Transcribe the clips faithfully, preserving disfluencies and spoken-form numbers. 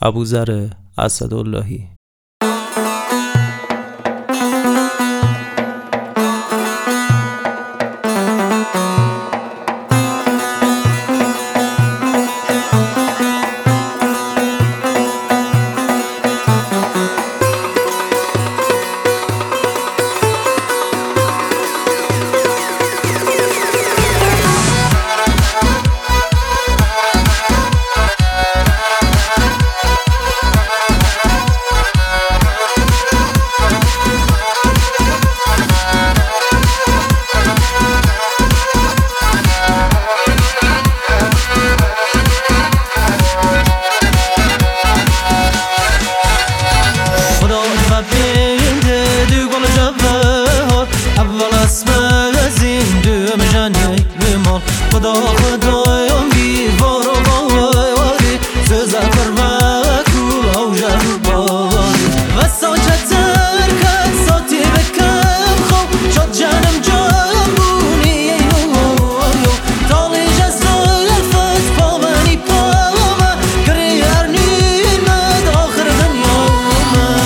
ابوذر اسداللهی. خدا خدایم بیوار و باوری سوزه فرمه کول او جر باوری و ساچه ترکت ساتی بکم خو شد جنم جام بونی اینو تالی جزای الفت پامنی پامه کری ارنین مد آخر دنیامه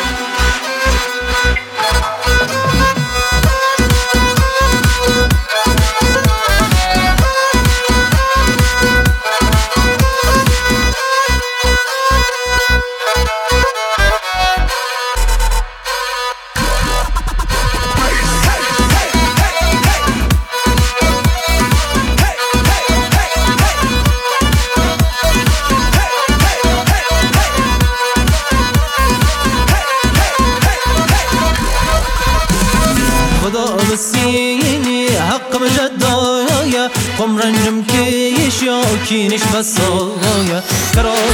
خدا بسيني حق مجدايا قم رنجم كيش يا كينش بسايا كرا